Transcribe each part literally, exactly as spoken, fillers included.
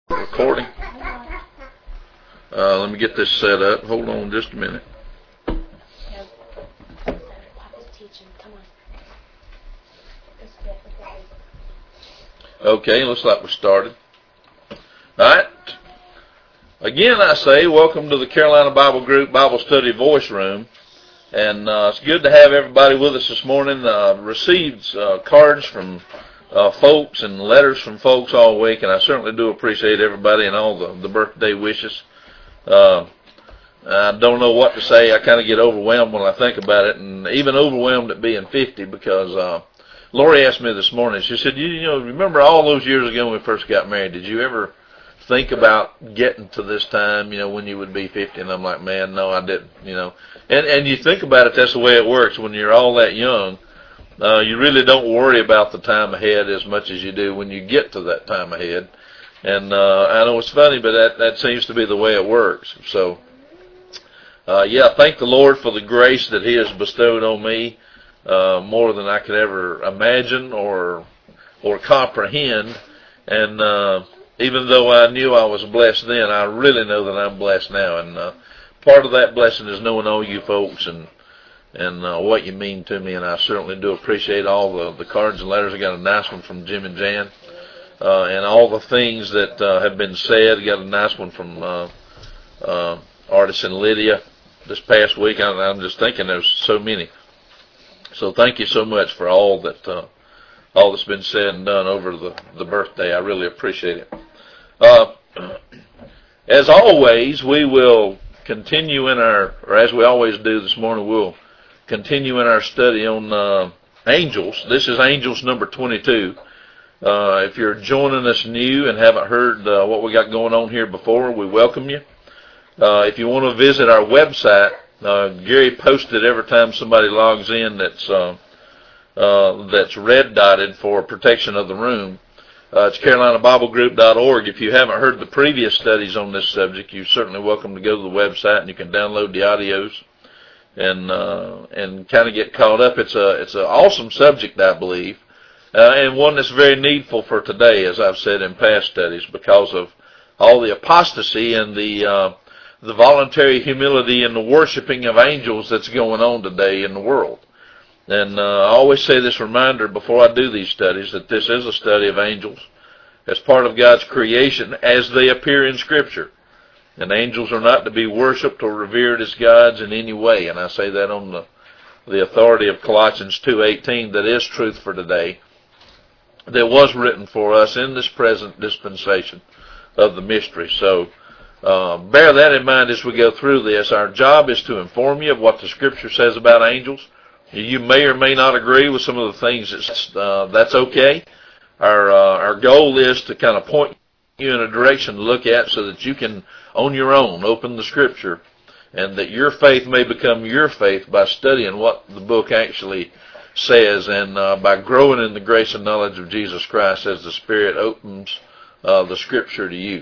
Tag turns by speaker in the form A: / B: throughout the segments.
A: Recording. Uh, let me get this set up. Hold on just a minute. Okay, looks like we started. Alright. Again, I say, welcome to the Carolina Bible Group Bible Study Voice Room. And uh, it's good to have everybody with us this morning. Uh, received uh, cards from uh, folks and letters from folks all week, and I certainly do appreciate everybody and all the, the birthday wishes. Uh, I don't know what to say. I kind of get overwhelmed when I think about it, and even overwhelmed at being fifty because uh, Lori asked me this morning, she said, you, you know, remember all those years ago when we first got married, did you ever think about getting to this time, you know, when you would be fifty? And I'm like, man, no, I didn't, you know. And and you think about it, that's the way it works. When you're all that young, uh, you really don't worry about the time ahead as much as you do when you get to that time ahead. And uh, I know it's funny, but that, that seems to be the way it works. So, uh, yeah, thank the Lord for the grace that He has bestowed on me, uh, more than I could ever imagine or or comprehend. And uh, even though I knew I was blessed then, I really know that I'm blessed now. And uh, part of that blessing is knowing all you folks and and uh, what you mean to me. And I certainly do appreciate all the, the cards and letters. I got a nice one from Jim and Jan. Uh, and all the things that uh, have been said. I got a nice one from uh, uh, Artisan Lydia this past week. I, I'm just thinking there's so many. So thank you so much for all that uh, all that's been said and done over the, the birthday. I really appreciate it. Uh, as always, we will continue in our, or as we always do this morning, we'll continue in our study on uh, angels. This is angels number twenty-two. Uh, if you're joining us new and haven't heard uh, what we got going on here before, we welcome you. Uh, if you want to visit our website, uh, Gary posted every time somebody logs in that's uh, uh, that's red dotted for protection of the room. Uh, it's carolina bible group dot org. If you haven't heard the previous studies on this subject, you're certainly welcome to go to the website and you can download the audios and uh, and kind of get caught up. It's a it's an awesome subject, I believe. Uh, and one that's very needful for today, as I've said in past studies, because of all the apostasy and the uh, the voluntary humility and the worshiping of angels that's going on today in the world. And uh, I always say this reminder before I do these studies, that this is a study of angels as part of God's creation as they appear in Scripture. And angels are not to be worshipped or revered as gods in any way. And I say that on the, the authority of Colossians two eighteen, that is truth for today, that was written for us in this present dispensation of the mystery. So uh, bear that in mind as we go through this. Our job is to inform you of what the Scripture says about angels. You may or may not agree with some of the things. That's, uh, that's okay. Our uh, our goal is to kind of point you in a direction to look at so that you can, on your own, open the Scripture, and that your faith may become your faith by studying what the book actually says, and uh, by growing in the grace and knowledge of Jesus Christ as the Spirit opens uh, the Scripture to you.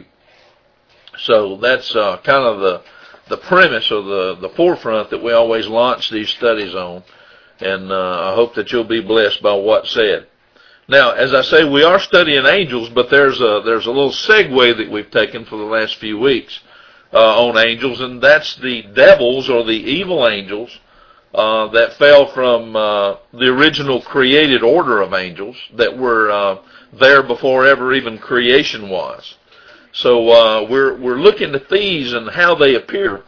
A: So that's uh, kind of the the premise or the, the forefront that we always launch these studies on, and uh, I hope that you'll be blessed by what's said. Now, as I say, we are studying angels, but there's a, there's a little segue that we've taken for the last few weeks uh, on angels, and that's the devils or the evil angels Uh, that fell from uh, the original created order of angels that were uh, there before ever even creation was. So uh, we're we're looking at these and how they appear,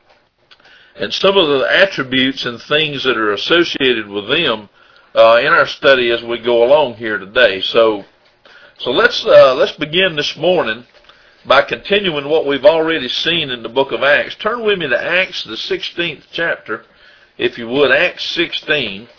A: and some of the attributes and things that are associated with them uh, in our study as we go along here today. So so let's uh, let's begin this morning by continuing what we've already seen in the book of Acts. Turn with me to Acts, the sixteenth chapter. If you would, Acts sixteen.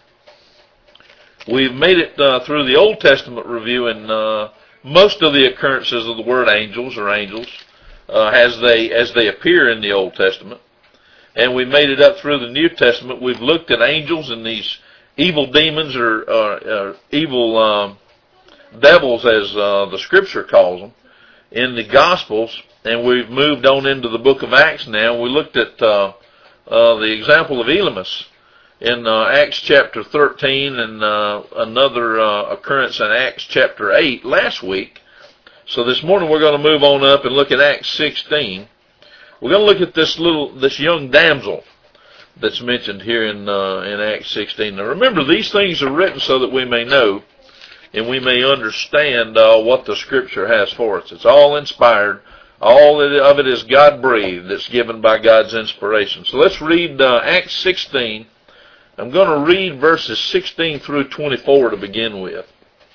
A: We've made it uh, through the Old Testament review, and uh, most of the occurrences of the word angels or angels uh, as they as they appear in the Old Testament. And we made it up through the New Testament. We've looked at angels and these evil demons or uh, uh, evil um, devils, as uh, the Scripture calls them, in the Gospels. And we've moved on into the book of Acts now. We looked at Uh, Uh, the example of Elymas in uh, Acts chapter thirteen, and uh, another uh, occurrence in Acts chapter eight last week. So this morning we're going to move on up and look at Acts sixteen. We're going to look at this little, this young damsel that's mentioned here in uh, in Acts sixteen. Now remember, these things are written so that we may know and we may understand uh, what the Scripture has for us. It's all inspired. All of it is God-breathed. It's given by God's inspiration. So let's read uh, Acts sixteen. I'm going to read verses sixteen through twenty-four to begin with.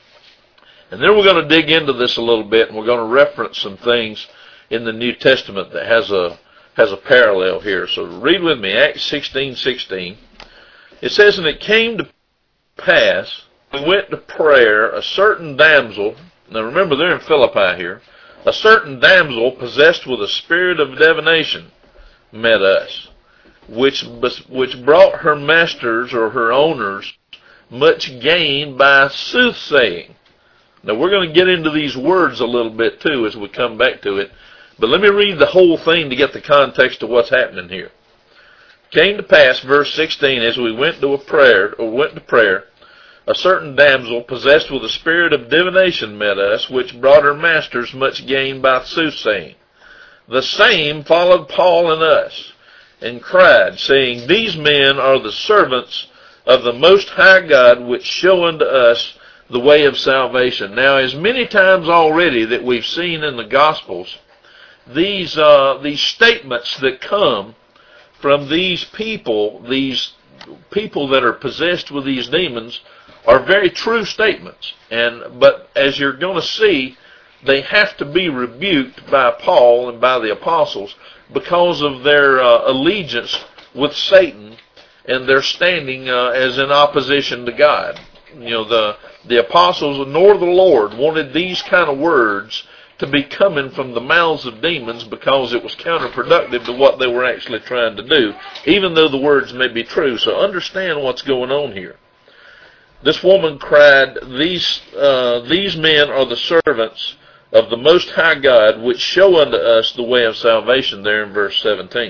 A: And then we're going to dig into this a little bit, and we're going to reference some things in the New Testament that has a has a parallel here. So read with me, Acts sixteen sixteen. It says, "And it came to pass, we went to prayer, a certain damsel," now remember they're in Philippi here, "a certain damsel possessed with a spirit of divination met us, which which brought her masters," or her owners, "much gain by soothsaying." Now we're going to get into these words a little bit too as we come back to it. But let me read the whole thing to get the context of what's happening here. "Came to pass," verse sixteen, "as we went to a prayer, or went to prayer, a certain damsel possessed with a spirit of divination met us, which brought her masters much gain by soothsaying. The same followed Paul and us, and cried, saying, These men are the servants of the Most High God, which show unto us the way of salvation." Now, as many times already that we've seen in the Gospels, these uh, these statements that come from these people, these people that are possessed with these demons, are very true statements. And but as you're going to see, they have to be rebuked by Paul and by the apostles because of their uh, allegiance with Satan and their standing uh, as in opposition to God. You know, the the apostles nor the Lord wanted these kind of words to be coming from the mouths of demons because it was counterproductive to what they were actually trying to do, even though the words may be true. So understand what's going on here. This woman cried, These uh, these men are the servants of the Most High God, which show unto us the way of salvation, there in verse seventeen.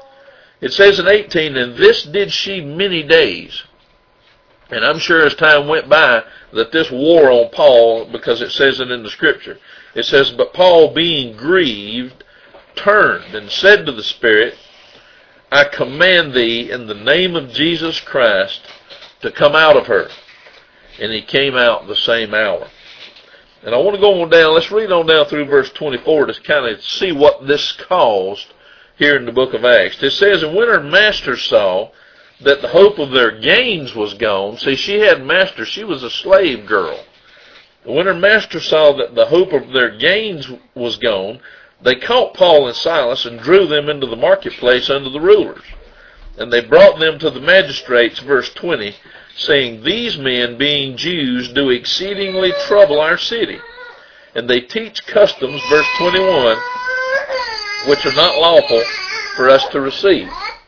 A: It says in eighteen, "And this did she many days." And I'm sure as time went by that this wore on Paul, because it says it in the Scripture. It says, "But Paul, being grieved, turned and said to the Spirit, I command thee in the name of Jesus Christ to come out of her. And he came out the same hour." And I want to go on down, let's read on down through verse twenty-four to kind of see what this caused here in the book of Acts. It says, "And when her master saw that the hope of their gains was gone," see, she had master, she was a slave girl. "When her master saw that the hope of their gains was gone, they caught Paul and Silas and drew them into the marketplace unto the rulers. And they brought them to the magistrates," verse twenty, "saying, These men, being Jews, do exceedingly trouble our city. And they teach customs," verse twenty-one, "which are not lawful for us to receive,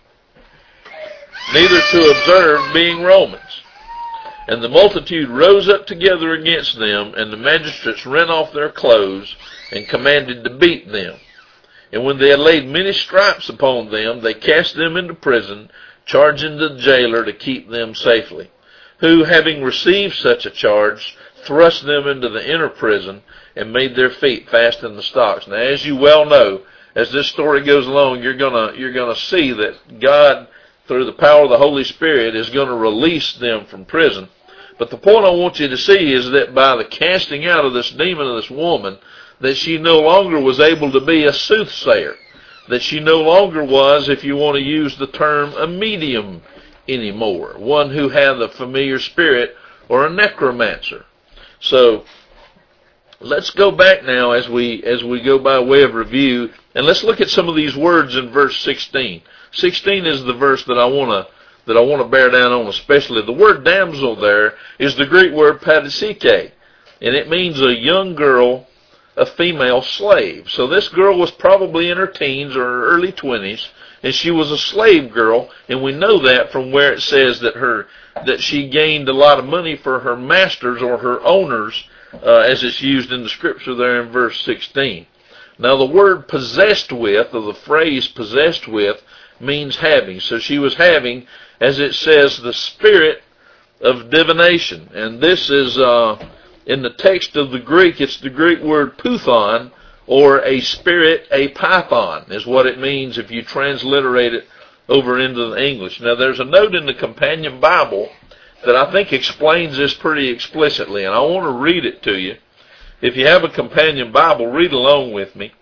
A: neither to observe, being Romans. And the multitude rose up together against them, and the magistrates rent off their clothes, and commanded to beat them. And when they had laid many stripes upon them, they cast them into prison, charging the jailer to keep them safely, who, having received such a charge, thrust them into the inner prison, and made their feet fast in the stocks." Now, as you well know, as this story goes along, you're gonna you're gonna see that God, through the power of the Holy Spirit, is going to release them from prison. But the point I want you to see is that by the casting out of this demon of this woman, that she no longer was able to be a soothsayer, that she no longer was, if you want to use the term, a medium anymore, one who had a familiar spirit or a necromancer. So let's go back now as we as we go by way of review, and let's look at some of these words in verse sixteen. sixteen is the verse that I want to that I want to bear down on especially. The word damsel there is the Greek word patisike, and it means a young girl, a female slave. So this girl was probably in her teens or early twenties, and she was a slave girl, and we know that from where it says that her that she gained a lot of money for her masters or her owners, uh, as it's used in the Scripture there in verse sixteen. Now the word possessed with, or the phrase possessed with, means having. So she was having, as it says, the spirit of divination. And this is uh, In the text of the Greek, it's the Greek word puthon, or a spirit, a python, is what it means if you transliterate it over into the English. Now, there's a note in the Companion Bible that I think explains this pretty explicitly, and I want to read it to you. If you have a Companion Bible, read along with me.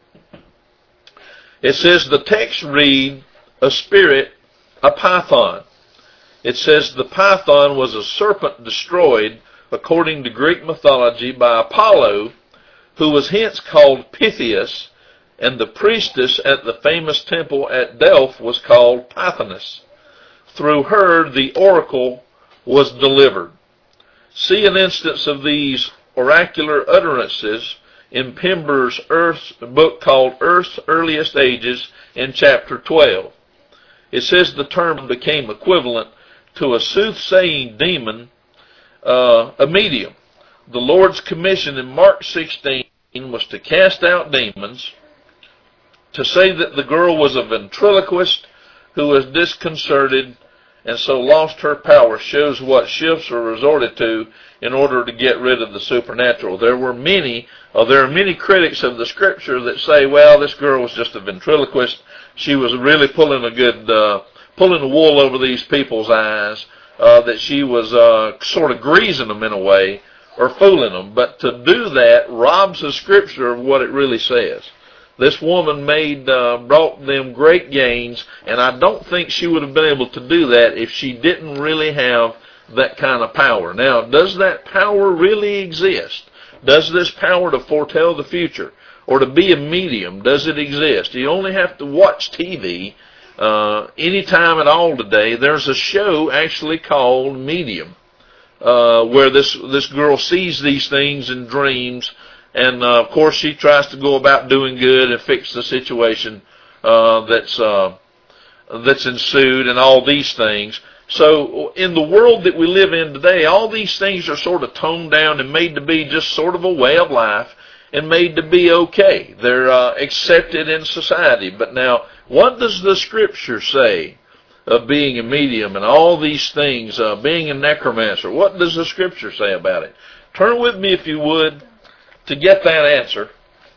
A: It says, the text read, a spirit, a python. It says the python was a serpent destroyed, according to Greek mythology, by Apollo, who was hence called Pythias, and the priestess at the famous temple at Delphi was called Pythoness. Through her the oracle was delivered. See an instance of these oracular utterances in Pember's Earth's book called Earth's Earliest Ages in chapter twelve. It says the term became equivalent to a soothsaying demon, uh, a medium. The Lord's commission in Mark sixteen was to cast out demons. To say that the girl was a ventriloquist who was disconcerted and so lost her power shows what shifts are resorted to in order to get rid of the supernatural. There were many, uh, there are many critics of the Scripture that say, well, this girl was just a ventriloquist. She was really pulling a good, uh, pulling the wool over these people's eyes, uh, that she was uh, sort of greasing them in a way, or fooling them. But to do that robs the Scripture of what it really says. This woman made, uh, brought them great gains, and I don't think she would have been able to do that if she didn't really have that kind of power. Now, does that power really exist? Does this power to foretell the future or to be a medium, does it exist? You only have to watch T V uh, anytime at all today. There's a show actually called Medium, uh, where this, this girl sees these things in dreams. And, uh, of course, she tries to go about doing good and fix the situation uh, that's uh, that's ensued and all these things. So in the world that we live in today, all these things are sort of toned down and made to be just sort of a way of life and made to be okay. They're uh, accepted in society. But now, what does the Scripture say of being a medium and all these things, uh, being a necromancer? What does the Scripture say about it? Turn with me, if you would, to get that answer.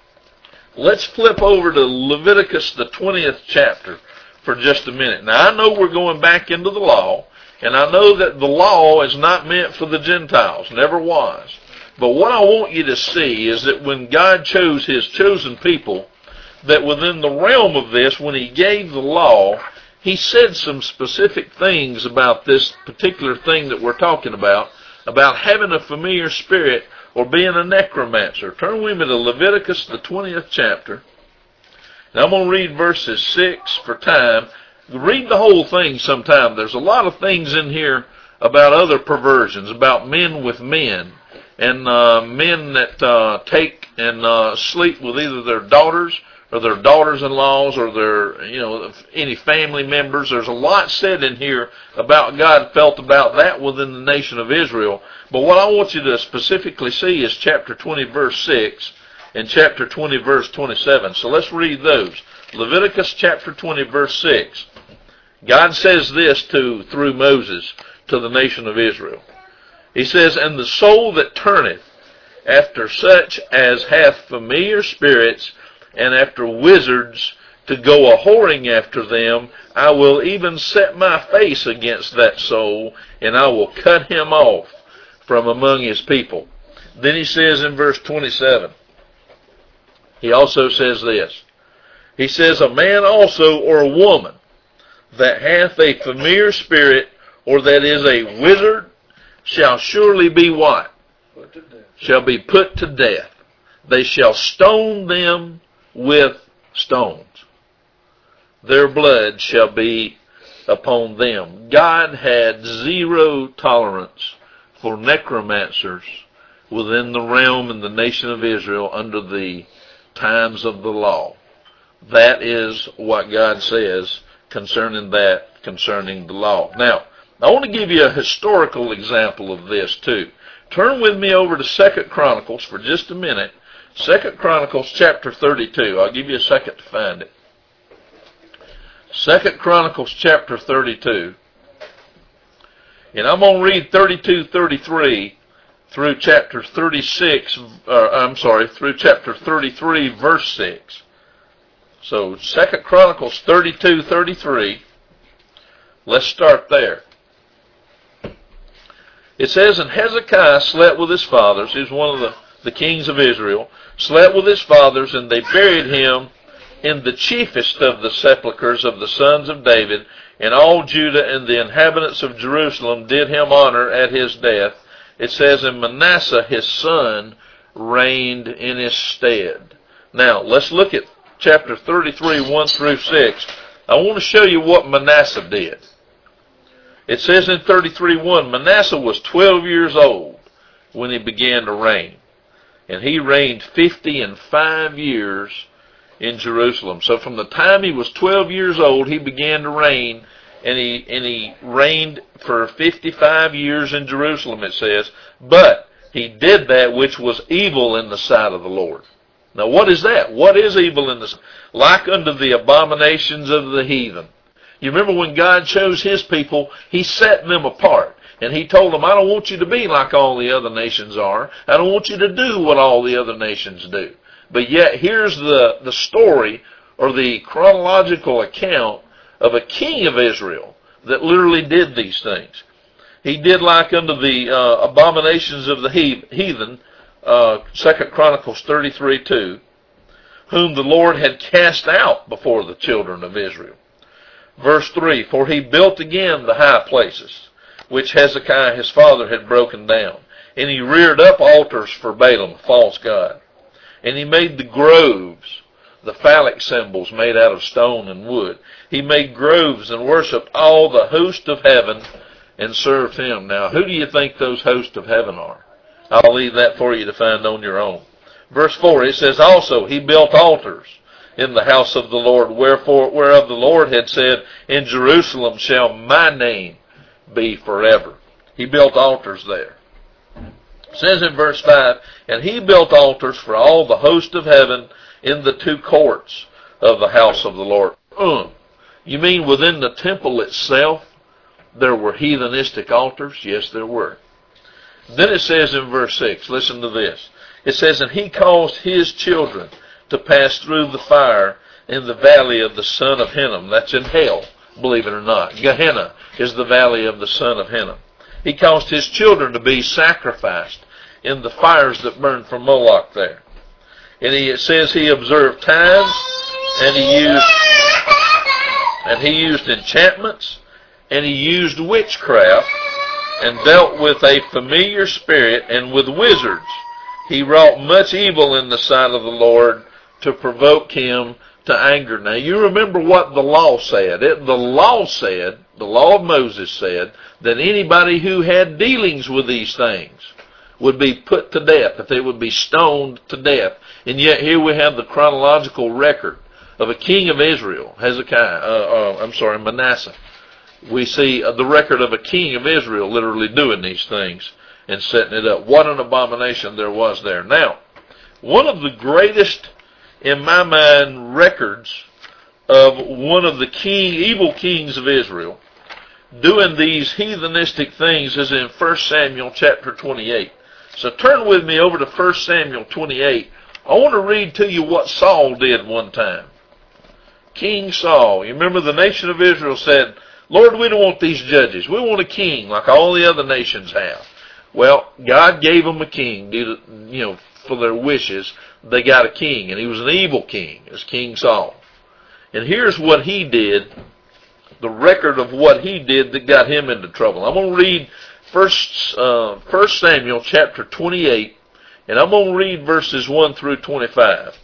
A: Let's flip over to Leviticus, the twentieth chapter, for just a minute. Now, I know we're going back into the law, and I know that the law is not meant for the Gentiles, never was. But what I want you to see is that when God chose His chosen people, that within the realm of this, when He gave the law, He said some specific things about this particular thing that we're talking about, about having a familiar spirit or being a necromancer. Turn with me to Leviticus, the twentieth chapter. And I'm going to read verses six for time. Read the whole thing sometime. There's a lot of things in here about other perversions, about men with men, and uh, men that uh, take and uh, sleep with either their daughters or their daughters-in-laws or their, you know, any family members. There's a lot said in here about God felt about that within the nation of Israel. But what I want you to specifically see is chapter twenty, verse six, and chapter twenty, verse twenty-seven. So let's read those. Leviticus chapter twenty, verse six. God says this to through Moses to the nation of Israel. He says, "And the soul that turneth after such as hath familiar spirits, and after wizards, to go a whoring after them, I will even set my face against that soul, and I will cut him off from among his people." Then he says in verse twenty-seven, he also says this. He says, "A man also or a woman that hath a familiar spirit, or that is a wizard, shall surely be" what? Put to death. Shall be put to death. They shall stone them with stones. Their blood shall be upon them. God had zero tolerance for necromancers within the realm and the nation of Israel under the times of the law. That is what God says concerning that, concerning the law. Now, I want to give you a historical example of this too. Turn with me over to Second Chronicles for just a minute. Second Chronicles chapter thirty-two. I'll give you a second to find it. Second Chronicles chapter thirty-two. And I'm going to read thirty-two thirty-three through chapter thirty-six, uh, I'm sorry, through chapter thirty-three, verse six. So Second Chronicles thirty-two, thirty-three. Let's start there. It says, and Hezekiah slept with his fathers. He was one of the, the kings of Israel. Slept with his fathers, and they buried him in the chiefest of the sepulchres of the sons of David. And all Judah and the inhabitants of Jerusalem did him honor at his death. It says, and Manasseh his son reigned in his stead. Now, let's look at chapter thirty-three, one through six. I want to show you what Manasseh did. It says in thirty-three, one, Manasseh was twelve years old when he began to reign. And he reigned fifty and five years in Jerusalem. So from the time he was twelve years old, he began to reign, and he and he reigned for fifty-five years in Jerusalem, it says. But he did that which was evil in the sight of the Lord. Now what is that? What is evil in the like unto the abominations of the heathen? You remember when God chose his people, he set them apart. And he told them, I don't want you to be like all the other nations are. I don't want you to do what all the other nations do. But yet here's the, the story or the chronological account of a king of Israel that literally did these things. He did like unto the uh, abominations of the heathen, uh, Second Chronicles thirty-three, two, whom the Lord had cast out before the children of Israel. Verse three, for he built again the high places, which Hezekiah his father had broken down. And he reared up altars for Balaam, a false god. And he made the groves, the phallic symbols made out of stone and wood. He made groves and worshipped all the host of heaven and served him. Now, who do you think those hosts of heaven are? I'll leave that for you to find on your own. Verse four, it says, also he built altars in the house of the Lord, wherefore whereof the Lord had said, in Jerusalem shall my name be forever. He built altars there. It says in verse five, and he built altars for all the host of heaven in the two courts of the house of the Lord. Uh, you mean within the temple itself there were heathenistic altars? Yes, there were. Then it says in verse six, listen to this. It says, and he caused his children to pass through the fire in the valley of the son of Hinnom. That's in hell, believe it or not. Gehenna is the valley of the son of Hinnom. He caused his children to be sacrificed in the fires that burned from Moloch there. And he, it says he observed times, and he used and he used enchantments, and he used witchcraft, and dealt with a familiar spirit, and with wizards. He wrought much evil in the sight of the Lord to provoke him to anger. Now you remember what the law said. It, the law said, the law of Moses said, that anybody who had dealings with these things would be put to death, that they would be stoned to death. And yet here we have the chronological record of a king of Israel, Hezekiah, uh, uh, I'm sorry, Manasseh. We see uh, the record of a king of Israel literally doing these things and setting it up. What an abomination there was there. Now, one of the greatest, in my mind, records of one of the king, evil kings of Israel doing these heathenistic things is in First Samuel chapter twenty-eight. So turn with me over to First Samuel twenty-eight. I want to read to you what Saul did one time. King Saul. You remember the nation of Israel said, Lord, we don't want these judges. We want a king like all the other nations have. Well, God gave them a king due to, you know, for their wishes. They got a king, and he was an evil king. It was King Saul. And here's what he did, the record of what he did that got him into trouble. I'm going to read First, uh, First Samuel chapter twenty-eight, and I'm going to read verses one through twenty-five.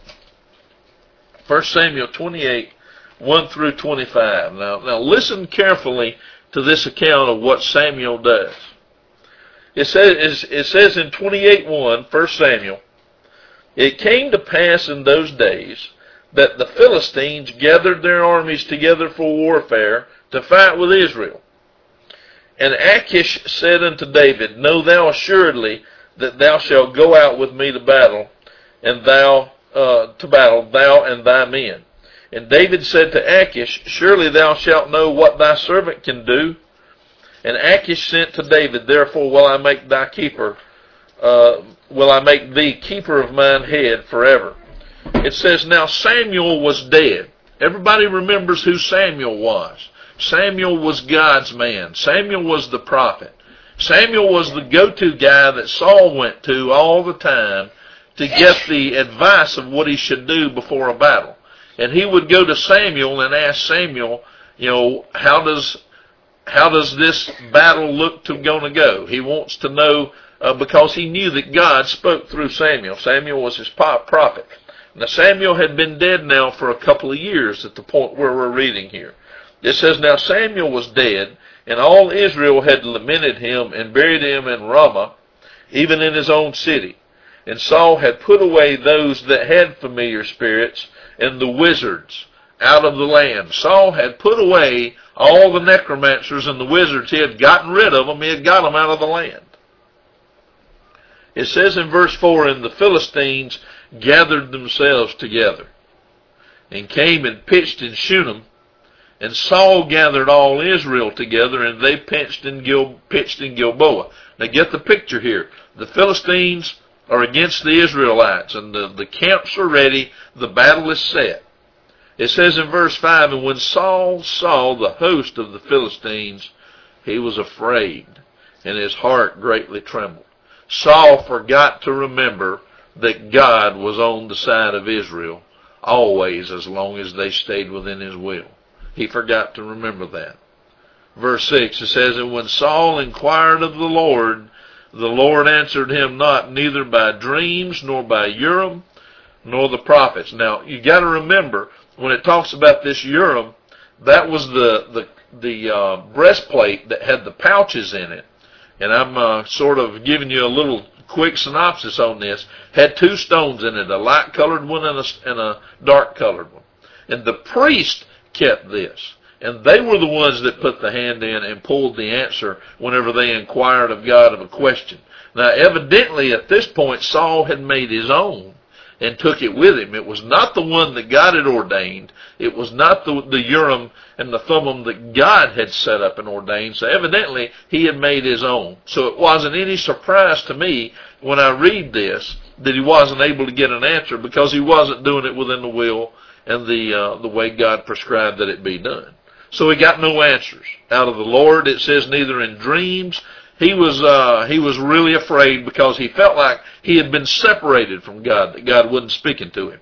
A: First Samuel twenty-eight, one through twenty-five. Now, now listen carefully to this account of what Samuel does. It says, it says in twenty-eight one, First Samuel, it came to pass in those days that the Philistines gathered their armies together for warfare to fight with Israel. And Achish said unto David, Know thou assuredly that thou shalt go out with me to battle, and thou uh, to battle, thou and thy men. And David said to Achish, Surely thou shalt know what thy servant can do. And Achish sent to David, Therefore will I make thy keeper uh, will I make thee keeper of mine head forever. It says, now Samuel was dead. Everybody remembers who Samuel was. Samuel was God's man. Samuel was the prophet. Samuel was the go-to guy that Saul went to all the time to get the advice of what he should do before a battle. And he would go to Samuel and ask Samuel, you know, how does how does this battle look to going to go? He wants to know uh, because he knew that God spoke through Samuel. Samuel was his prophet. Now Samuel had been dead now for a couple of years at the point where we're reading here. It says, now Samuel was dead, and all Israel had lamented him and buried him in Ramah, even in his own city. And Saul had put away those that had familiar spirits and the wizards out of the land. Saul had put away all the necromancers and the wizards. He had gotten rid of them. He had got them out of the land. It says in verse four, and the Philistines gathered themselves together and came and pitched in Shunem. And Saul gathered all Israel together, and they pitched in, Gil, pitched in Gilboa. Now get the picture here. The Philistines are against the Israelites, and the, the camps are ready. The battle is set. It says in verse five, and when Saul saw the host of the Philistines, he was afraid, and his heart greatly trembled. Saul forgot to remember that God was on the side of Israel always, as long as they stayed within his will. He forgot to remember that. Verse six, it says, and when Saul inquired of the Lord, the Lord answered him not, neither by dreams, nor by Urim, nor the prophets. Now, you got to remember, when it talks about this Urim, that was the the, the uh, breastplate that had the pouches in it. And I'm uh, sort of giving you a little quick synopsis on this. Had two stones in it, a light-colored one and a, and a dark-colored one. And the priest kept this. And they were the ones that put the hand in and pulled the answer whenever they inquired of God of a question. Now, evidently, at this point, Saul had made his own and took it with him. It was not the one that God had ordained. It was not the, the Urim and the Thummim that God had set up and ordained. So evidently, he had made his own. So it wasn't any surprise to me when I read this that he wasn't able to get an answer, because he wasn't doing it within the will and the uh, the way God prescribed that it be done. So he got no answers out of the Lord. It says neither in dreams. He was uh, he was really afraid, because he felt like he had been separated from God, that God wasn't speaking to him.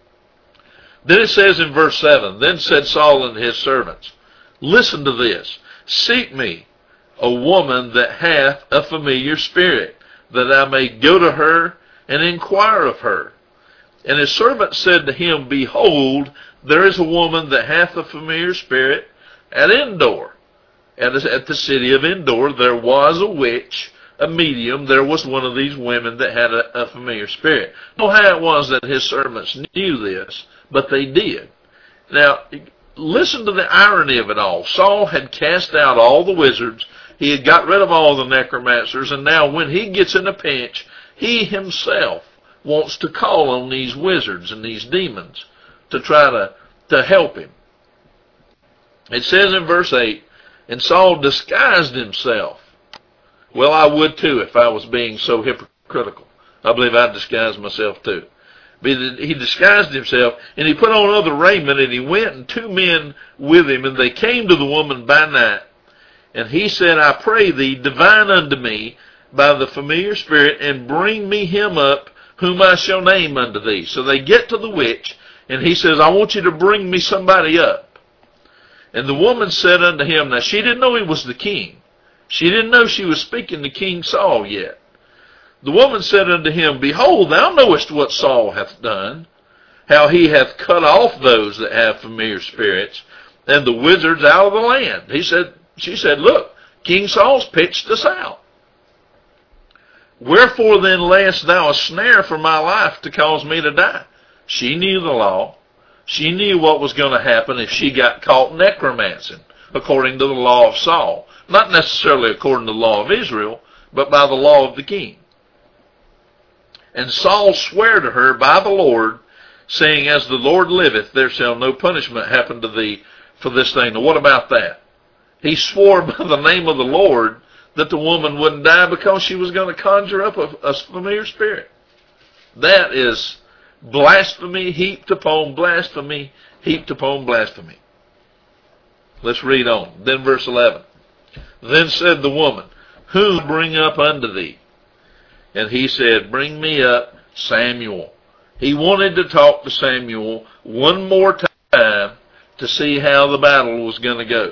A: Then it says in verse seven, then said Saul and his servants, listen to this, seek me a woman that hath a familiar spirit, that I may go to her and inquire of her. And his servant said to him, behold, there is a woman that hath a familiar spirit at Endor. At the city of Endor, there was a witch, a medium. There was one of these women that had a, a familiar spirit. I don't know how it was that his servants knew this, but they did. Now, listen to the irony of it all. Saul had cast out all the wizards. He had got rid of all the necromancers, and now when he gets in a pinch, he himself wants to call on these wizards and these demons to try to, to help him. It says in verse eight, and Saul disguised himself. Well, I would too if I was being so hypocritical. I believe I'd disguise myself too. But he disguised himself, and he put on other raiment, and he went, and two men with him, and they came to the woman by night. And he said, I pray thee, divine unto me by the familiar spirit, and bring me him up, whom I shall name unto thee. So they get to the witch, and he says, I want you to bring me somebody up. And the woman said unto him, now she didn't know he was the king. She didn't know she was speaking to King Saul yet. The woman said unto him, behold, thou knowest what Saul hath done, how he hath cut off those that have familiar spirits, and the wizards out of the land. He said, she said, look, King Saul's pitched us out. Wherefore then layest thou a snare for my life to cause me to die? She knew the law. She knew what was going to happen if she got caught necromancing, according to the law of Saul. Not necessarily according to the law of Israel, but by the law of the king. And Saul sware to her by the Lord, saying, as the Lord liveth, there shall no punishment happen to thee for this thing. Now what about that? He swore by the name of the Lord that the woman wouldn't die because she was going to conjure up a, a familiar spirit. That is blasphemy heaped upon blasphemy heaped upon blasphemy. Let's read on. Then verse eleven. Then said the woman, whom bring up unto thee? And he said, bring me up Samuel. He wanted to talk to Samuel one more time to see how the battle was going to go.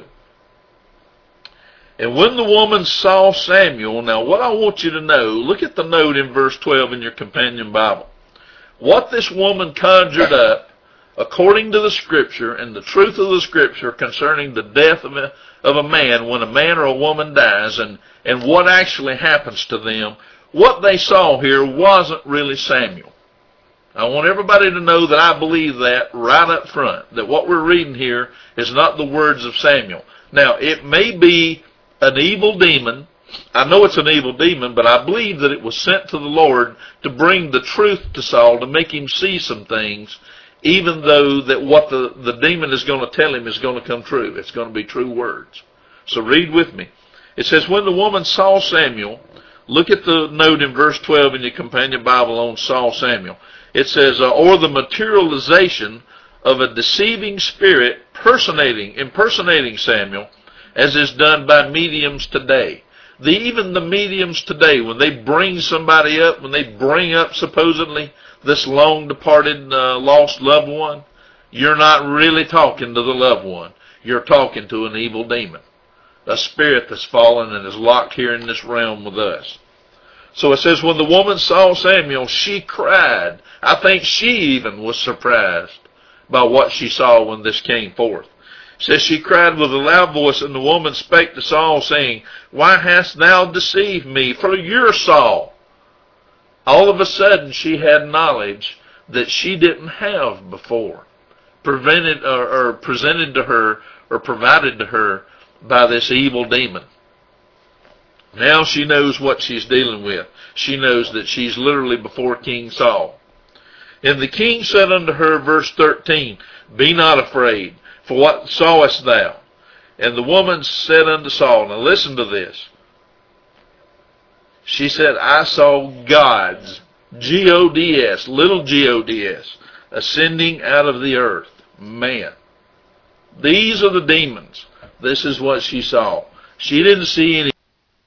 A: And when the woman saw Samuel, now what I want you to know, look at the note in verse twelve in your companion Bible. What this woman conjured up, according to the Scripture and the truth of the Scripture concerning the death of a, of a man when a man or a woman dies, and, and what actually happens to them, what they saw here wasn't really Samuel. I want everybody to know that I believe that right up front, that what we're reading here is not the words of Samuel. Now, it may be an evil demon. I know it's an evil demon, but I believe that it was sent to the Lord to bring the truth to Saul, to make him see some things, even though that what the, the demon is going to tell him is going to come true. It's going to be true words. So read with me. It says, when the woman saw Samuel, look at the note in verse twelve in your companion Bible on Saul Samuel. It says, uh, or the materialization of a deceiving spirit personating, impersonating Samuel, as is done by mediums today. The, even the mediums today, when they bring somebody up, when they bring up supposedly this long departed uh, lost loved one, you're not really talking to the loved one. You're talking to an evil demon, a spirit that's fallen and is locked here in this realm with us. So it says, when the woman saw Samuel, she cried. I think she even was surprised by what she saw when this came forth. It says, she cried with a loud voice, and the woman spake to Saul, saying, why hast thou deceived me for your Saul? All of a sudden, she had knowledge that she didn't have before, prevented or, or presented to her or provided to her by this evil demon. Now she knows what she's dealing with. She knows that she's literally before King Saul. And the king said unto her, verse thirteen, be not afraid, for what sawest thou? And the woman said unto Saul, now listen to this. She said, I saw gods, G O D S, little G O D S, ascending out of the earth. Man. These are the demons. This is what she saw. She didn't see any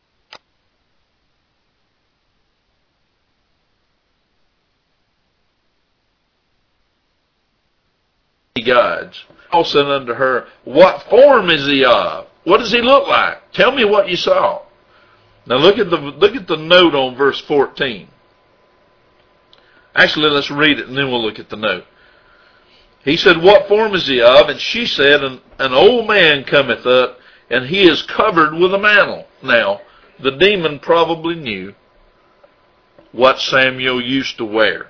A: gods. Saul said unto her, what form is he of? What does he look like? Tell me what you saw. Now look at the look at the note on verse fourteen. Actually, let's read it and then we'll look at the note. He said, what form is he of? And she said, an, an old man cometh up, and he is covered with a mantle. Now, the demon probably knew what Samuel used to wear.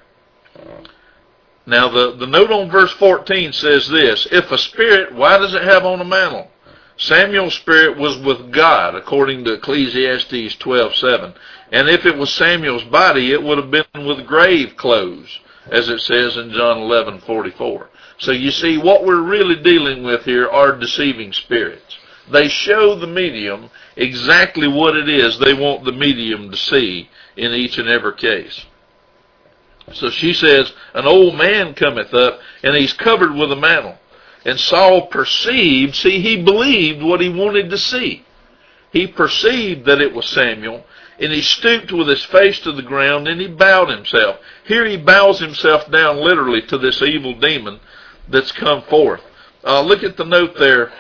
A: Now, the, the note on verse fourteen says this, if a spirit, why does it have on a mantle? Samuel's spirit was with God, according to Ecclesiastes twelve seven. And if it was Samuel's body, it would have been with grave clothes, as it says in John eleven forty-four. So you see, what we're really dealing with here are deceiving spirits. They show the medium exactly what it is they want the medium to see in each and every case. So she says, an old man cometh up, and he's covered with a mantle. And Saul perceived, see, he believed what he wanted to see. He perceived that it was Samuel, and he stooped with his face to the ground, and he bowed himself. Here he bows himself down literally to this evil demon that's come forth. Uh, look at the note there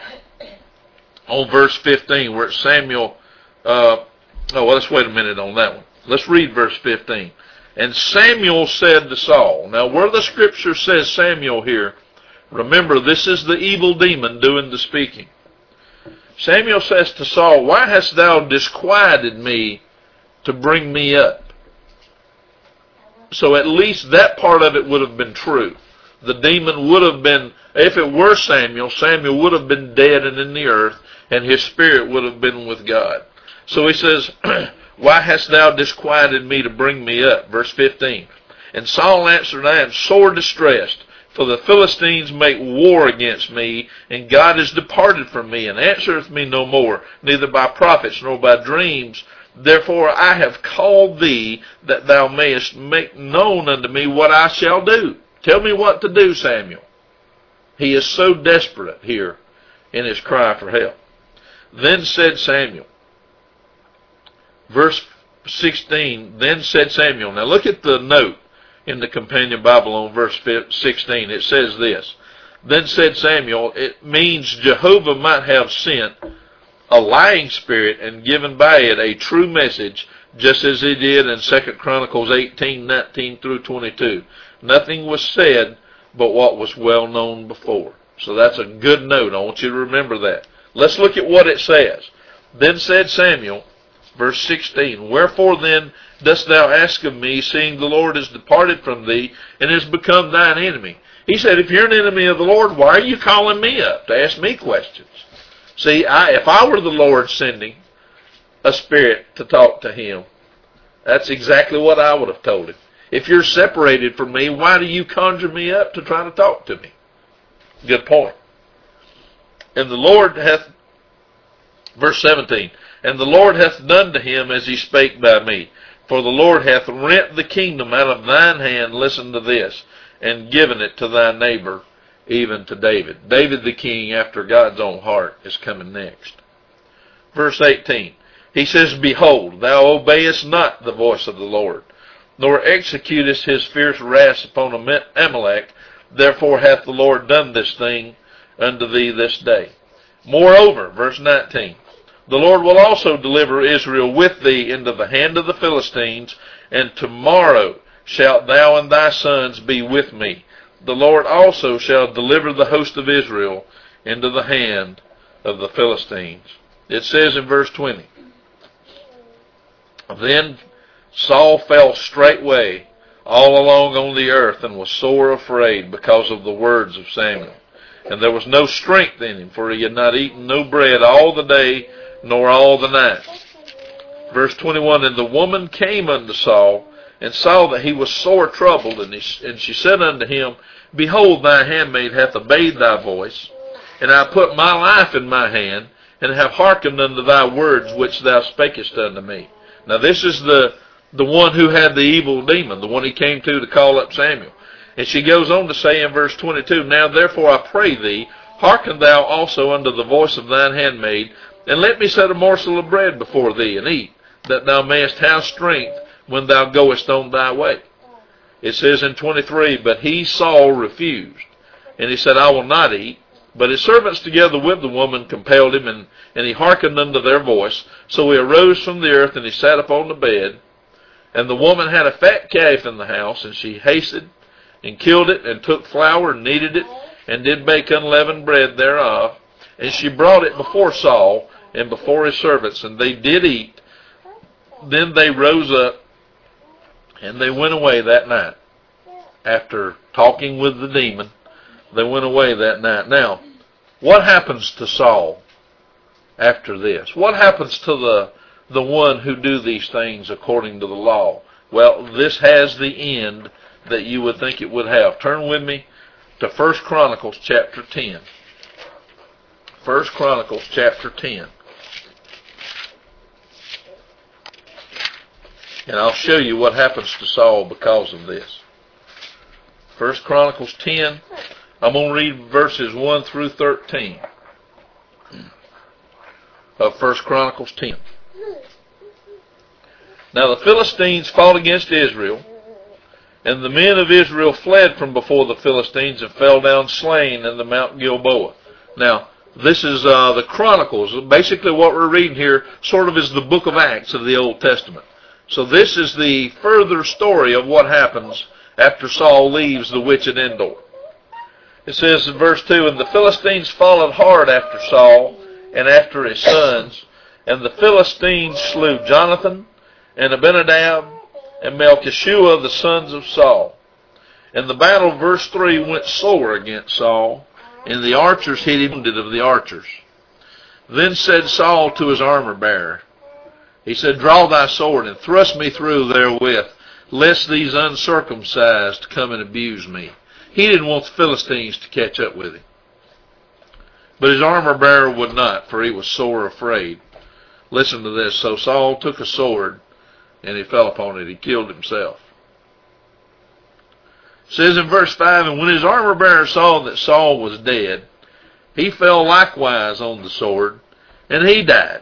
A: on verse fifteen, where it's Samuel. Uh, oh, well, let's wait a minute on that one. Let's read verse fifteen. And Samuel said to Saul. Now, where the scripture says Samuel here, remember, this is the evil demon doing the speaking. Samuel says to Saul, why hast thou disquieted me to bring me up? So at least that part of it would have been true. The demon would have been, if it were Samuel, Samuel would have been dead and in the earth, and his spirit would have been with God. So he says, why hast thou disquieted me to bring me up? Verse fifteen. And Saul answered, I am sore distressed, For the Philistines make war against me, and God is departed from me, and answereth me no more, neither by prophets nor by dreams. Therefore I have called thee, that thou mayest make known unto me what I shall do. Tell me what to do, Samuel. He is so desperate here in his cry for help. Then said Samuel, verse sixteen, then said Samuel. Now look at the note in the Companion Bible on verse sixteen. It says this, then said Samuel. It means Jehovah might have sent a lying spirit and given by it a true message, just as he did in Second Chronicles eighteen, nineteen through twenty-two. Nothing was said but what was well known before. So that's a good note. I want you to remember that. Let's look at what it says. Then said Samuel, verse sixteen, wherefore then dost thou ask of me, seeing the Lord is departed from thee, and is become thine enemy? He said, if you're an enemy of the Lord, why are you calling me up to ask me questions? See, I, if I were the Lord sending a spirit to talk to him, that's exactly what I would have told him. If you're separated from me, why do you conjure me up to try to talk to me? Good point. And the Lord hath, verse seventeen, and the Lord hath done to him as he spake by me. For the Lord hath rent the kingdom out of thine hand, listen to this, and given it to thy neighbor, even to David. David the king after God's own heart is coming next. Verse eighteen, he says, behold, thou obeyest not the voice of the Lord, nor executest his fierce wrath upon Amalek. Therefore hath the Lord done this thing unto thee this day. Moreover, verse nineteen, the Lord will also deliver Israel with thee into the hand of the Philistines, and tomorrow shalt thou and thy sons be with me. The Lord also shall deliver the host of Israel into the hand of the Philistines. It says in verse twenty, then Saul fell straightway all along on the earth, and was sore afraid because of the words of Samuel. And there was no strength in him, for he had not eaten no bread all the day, nor all the night. Verse twenty-one, and the woman came unto Saul, and saw that he was sore troubled, and, he, and she said unto him, behold, thy handmaid hath obeyed thy voice, and I put my life in my hand, and have hearkened unto thy words which thou spakest unto me. Now this is the, the one who had the evil demon, the one he came to to call up Samuel. And she goes on to say in verse twenty-two, now therefore I pray thee, hearken thou also unto the voice of thine handmaid, and let me set a morsel of bread before thee, and eat, that thou mayest have strength when thou goest on thy way. It says in twenty-three, but he, Saul, refused, and he said, I will not eat. But his servants together with the woman compelled him, and, and he hearkened unto their voice. So he arose from the earth, and he sat upon the bed. And the woman had a fat calf in the house, and she hasted, and killed it, and took flour, and kneaded it, and did bake unleavened bread thereof. And she brought it before Saul, and before his servants, and they did eat. Then they rose up, and they went away that night. After talking with the demon, they went away that night. Now, what happens to Saul after this? What happens to the the one who do these things according to the law? Well, this has the end that you would think it would have. Turn with me to First Chronicles chapter ten. First Chronicles chapter ten. And I'll show you what happens to Saul because of this. First Chronicles ten. I'm going to read verses one through thirteen of First Chronicles ten. Now the Philistines fought against Israel, and the men of Israel fled from before the Philistines and fell down slain in the Mount Gilboa. Now, this is uh, the Chronicles. Basically what we're reading here sort of is the book of Acts of the Old Testament. So this is the further story of what happens after Saul leaves the witch at Endor. It says in verse two, and the Philistines followed hard after Saul and after his sons, and the Philistines slew Jonathan and Abinadab and Melchishua, the sons of Saul. And the battle, verse three, went sore against Saul, and the archers hit him wounded of the archers. Then said Saul to his armor bearer, he said, draw thy sword and thrust me through therewith, lest these uncircumcised come and abuse me. He didn't want the Philistines to catch up with him. But his armor bearer would not, for he was sore afraid. Listen to this. So Saul took a sword, and he fell upon it. He killed himself. It says in verse five, and when his armor bearer saw that Saul was dead, he fell likewise on the sword, and he died.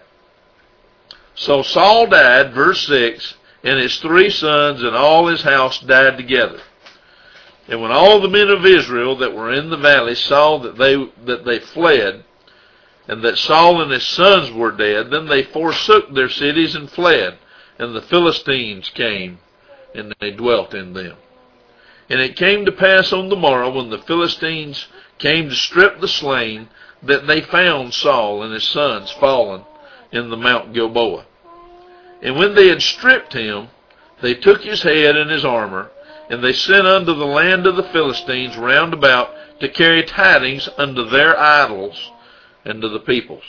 A: So Saul died, verse six, and his three sons and all his house died together. And when all the men of Israel that were in the valley saw that they that they fled, and that Saul and his sons were dead, then they forsook their cities and fled, and the Philistines came, and they dwelt in them. And it came to pass on the morrow, when the Philistines came to strip the slain, that they found Saul and his sons fallen in the Mount Gilboa. And when they had stripped him, they took his head and his armor, and they sent unto the land of the Philistines round about to carry tidings unto their idols and to the peoples.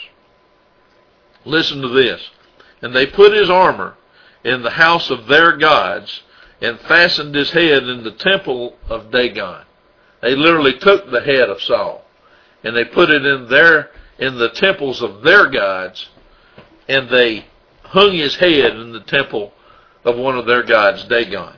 A: Listen to this. And they put his armor in the house of their gods, and fastened his head in the temple of Dagon. They literally took the head of Saul, and they put it in their in the temples of their gods, and they hung his head in the temple of one of their gods, Dagon.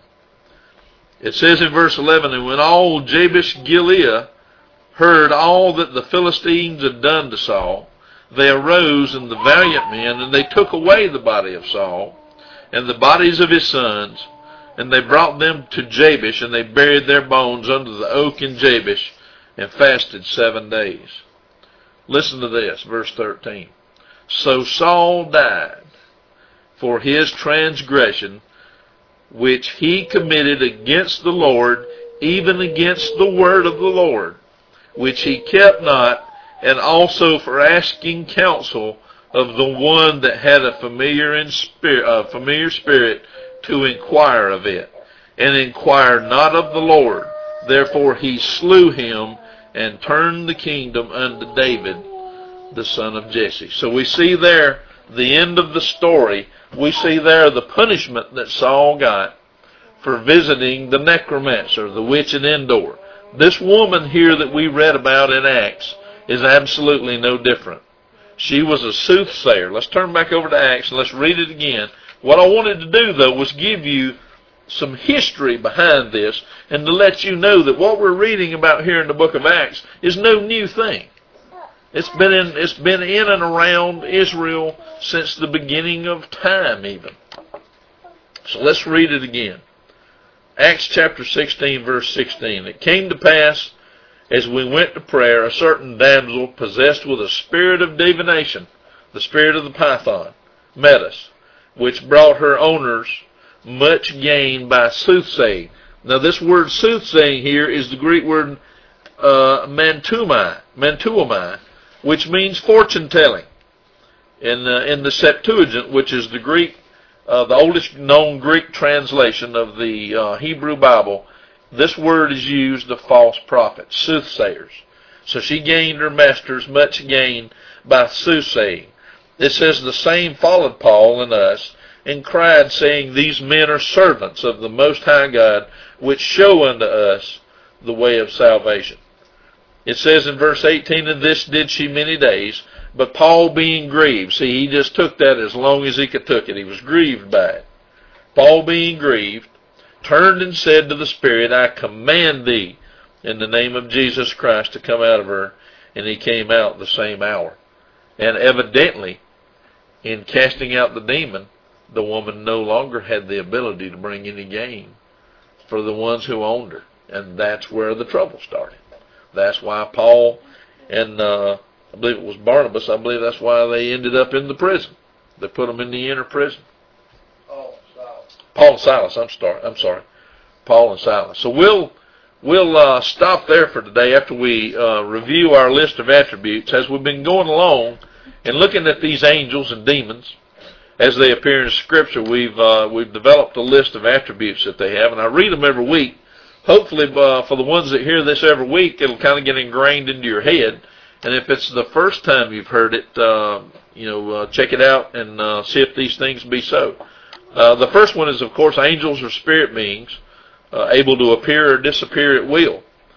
A: It says in verse eleven, and when all Jabesh Gilead heard all that the Philistines had done to Saul, they arose, and the valiant men, and they took away the body of Saul, and the bodies of his sons, and they brought them to Jabesh, and they buried their bones under the oak in Jabesh, and fasted seven days. Listen to this, verse thirteen. So Saul died for his transgression, which he committed against the Lord, even against the word of the Lord, which he kept not, and also for asking counsel of the one that had a familiar, in spirit, a familiar spirit to inquire of it, and inquired not of the Lord. Therefore he slew him, and turned the kingdom unto David, the son of Jesse. So we see there the end of the story. We see there the punishment that Saul got for visiting the necromancer, the witch in Endor. This woman here that we read about in Acts is absolutely no different. She was a soothsayer. Let's turn back over to Acts and let's read it again. What I wanted to do, though, was give you some history behind this, and to let you know that what we're reading about here in the book of Acts is no new thing. It's been in, it's been in and around Israel since the beginning of time even. So let's read it again. Acts chapter sixteen, verse sixteen. It came to pass, as we went to prayer, a certain damsel possessed with a spirit of divination, the spirit of the Python, met us, which brought her owners much gain by soothsaying. Now this word soothsaying here is the Greek word uh, mantumai, mantuomai, which means fortune telling. In the, in the Septuagint, which is the Greek, uh, the oldest known Greek translation of the uh, Hebrew Bible, this word is used of false prophets, soothsayers. So she gained her masters much gain by soothsaying. It says the same followed Paul and us, and cried, saying, these men are servants of the Most High God, which show unto us the way of salvation. It says in verse eighteen, and this did she many days, but Paul being grieved. See, he just took that as long as he could took it. He was grieved by it. Paul being grieved, turned and said to the Spirit, I command thee in the name of Jesus Christ to come out of her. And he came out the same hour. And evidently, in casting out the demon, the woman no longer had the ability to bring any gain for the ones who owned her. And that's where the trouble started. That's why Paul and uh, I believe it was Barnabas, I believe that's why they ended up in the prison. They put them in the inner prison.
B: Paul and Silas.
A: Paul and Silas, I'm sorry. I'm sorry. Paul and Silas. So we'll we'll uh, stop there for today after we uh, review our list of attributes. As we've been going along and looking at these angels and demons as they appear in Scripture, we've uh, we've developed a list of attributes that they have, and I read them every week. Hopefully, uh, for the ones that hear this every week, it'll kind of get ingrained into your head. And if it's the first time you've heard it, uh, you know, uh, check it out and uh, see if these things be so. Uh, the first one is, of course, angels or spirit beings uh, able to appear or disappear at will.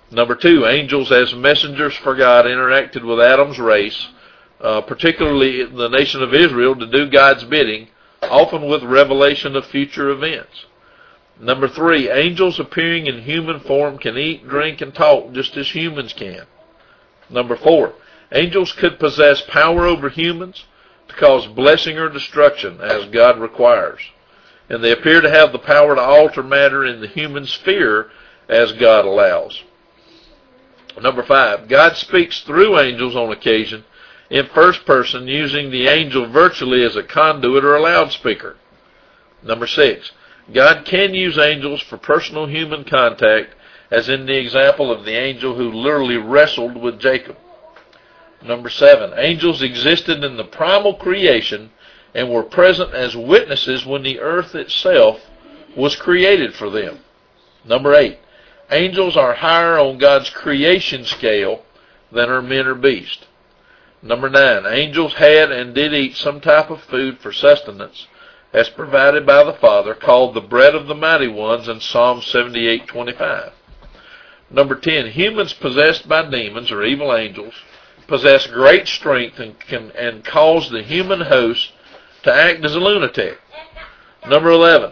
A: Number two, angels as messengers for God interacted with Adam's race, uh, particularly the nation of Israel, to do God's bidding, often with revelation of future events. Number three, angels appearing in human form can eat, drink, and talk just as humans can. Number four, angels could possess power over humans to cause blessing or destruction as God requires. And they appear to have the power to alter matter in the human sphere as God allows. Number five, God speaks through angels on occasion in first person, using the angel virtually as a conduit or a loudspeaker. Number six, God can use angels for personal human contact, as in the example of the angel who literally wrestled with Jacob. Number seven, angels existed in the primal creation and were present as witnesses when the earth itself was created for them. Number eight, angels are higher on God's creation scale than are men or beasts. Number nine, angels had and did eat some type of food for sustenance as provided by the Father, called the bread of the mighty ones in Psalm seventy-eight twenty-five. Number ten, humans possessed by demons or evil angels possess great strength and can and cause the human host to act as a lunatic. Number eleven,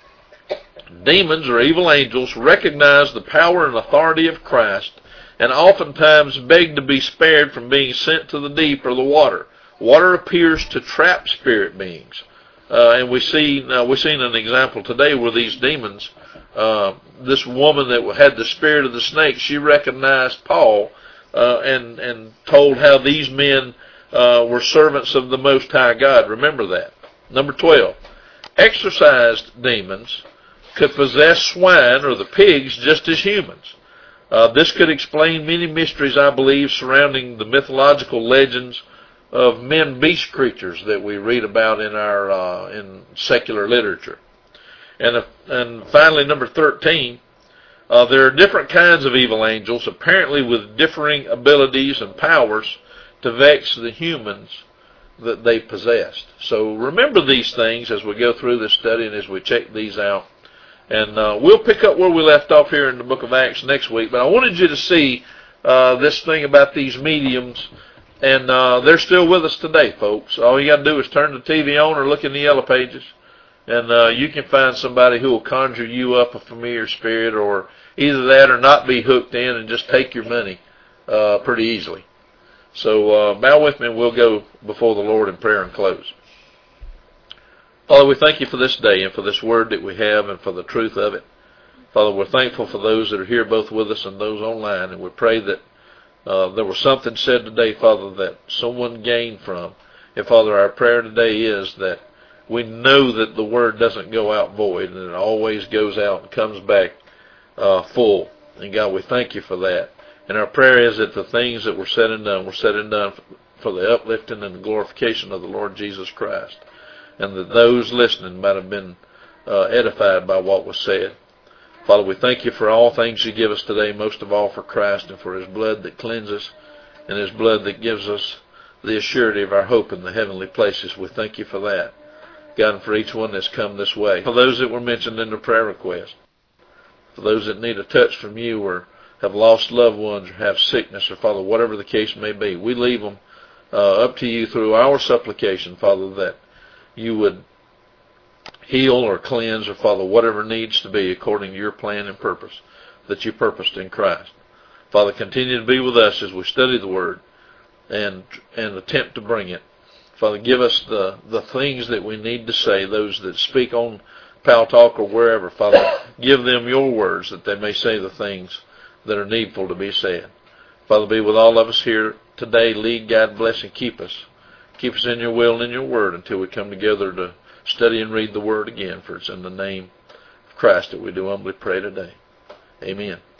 A: demons or evil angels recognize the power and authority of Christ and oftentimes beg to be spared from being sent to the deep or the water. Water appears to trap spirit beings. Uh, and we see, uh, we've seen an example today where these demons, uh, this woman that had the spirit of the snake, she recognized Paul uh, and, and told how these men uh, were servants of the Most High God. Remember that. Number twelve, exorcised demons could possess swine or the pigs just as humans. Uh, this could explain many mysteries, I believe, surrounding the mythological legends of men-beast creatures that we read about in our uh, in secular literature. And uh, and finally, number thirteen, uh, there are different kinds of evil angels, apparently with differing abilities and powers to vex the humans that they possessed. So remember these things as we go through this study and as we check these out. And uh, we'll pick up where we left off here in the book of Acts next week. But I wanted you to see uh, this thing about these mediums. And uh, they're still with us today, folks. All you got to do is turn the T V on or look in the yellow pages. And uh, you can find somebody who will conjure you up a familiar spirit, or either that or not be hooked in and just take your money uh, pretty easily. So uh, bow with me and we'll go before the Lord in prayer and close. Father, we thank you for this day and for this word that we have and for the truth of it. Father, we're thankful for those that are here both with us and those online, and we pray that uh, there was something said today, Father, that someone gained from. And Father, our prayer today is that we know that the word doesn't go out void, and it always goes out and comes back uh, full. And God, we thank you for that. And our prayer is that the things that were said and done were said and done for the uplifting and the glorification of the Lord Jesus Christ, and that those listening might have been uh, edified by what was said. Father, we thank you for all things you give us today, most of all for Christ and for his blood that cleanses and his blood that gives us the assurity of our hope in the heavenly places. We thank you for that, God, and for each one that's come this way. For those that were mentioned in the prayer request, for those that need a touch from you or have lost loved ones or have sickness, or Father, whatever the case may be, we leave them uh, up to you through our supplication, Father, that you would heal or cleanse, or Father, whatever needs to be according to your plan and purpose that you purposed in Christ. Father, continue to be with us as we study the Word and and attempt to bring it. Father, give us the, the things that we need to say, those that speak on Pal Talk or wherever. Father, give them your words that they may say the things that are needful to be said. Father, be with all of us here today. Lead, guide, bless, and keep us. Keep us in your will and in your word until we come together to study and read the word again. For it's in the name of Christ that we do humbly pray today. Amen.